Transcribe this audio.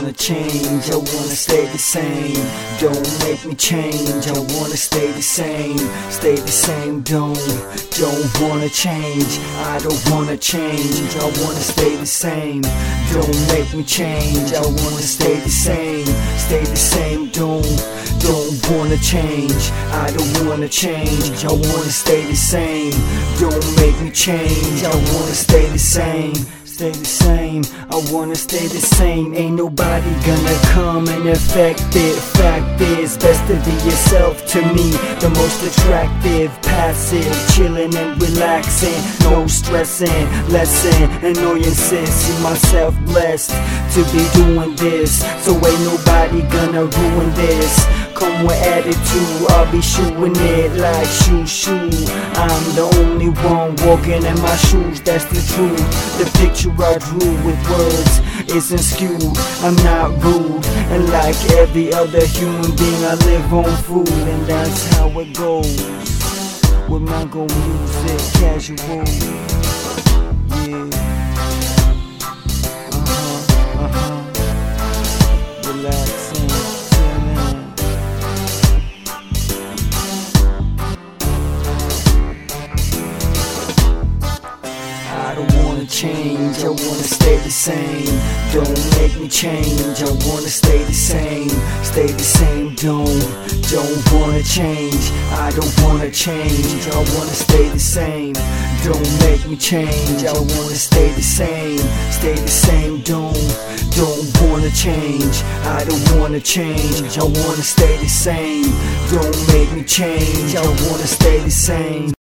wanna change, I wanna stay the same. Don't make me change, I wanna stay the same. Stay the same, don't wanna change. I don't wanna change, I wanna stay the same. Don't make me change, I wanna stay the same. Stay the same, don't wanna change. I don't wanna change, I wanna stay the same. Don't make me change, I wanna stay the same. Stay the same, I wanna stay the same. Ain't nobody gonna come and affect it. Fact is, best to be yourself to me. The most attractive, passive, chilling and relaxing. No stressing, lesson, annoyances. See myself blessed to be doing this, so ain't nobody gonna ruin this. Come with attitude, I'll be shooting it like shoo. I'm the only one walking in my shoes, that's the truth. The picture I drew with words isn't skewed. I'm not rude, and like every other human being, I live on food, and that's how it goes. With Mango music, casual. Yeah. Relaxing, chilling. I don't wanna change, I wanna stay the same. Don't make me change, I wanna stay the same. Stay the same, don't wanna change. I don't wanna change, I wanna stay the same. Don't make me change, I wanna stay the same. Stay the same, don't wanna change. I don't wanna change, I wanna stay the same. Don't make me change, I wanna stay the same.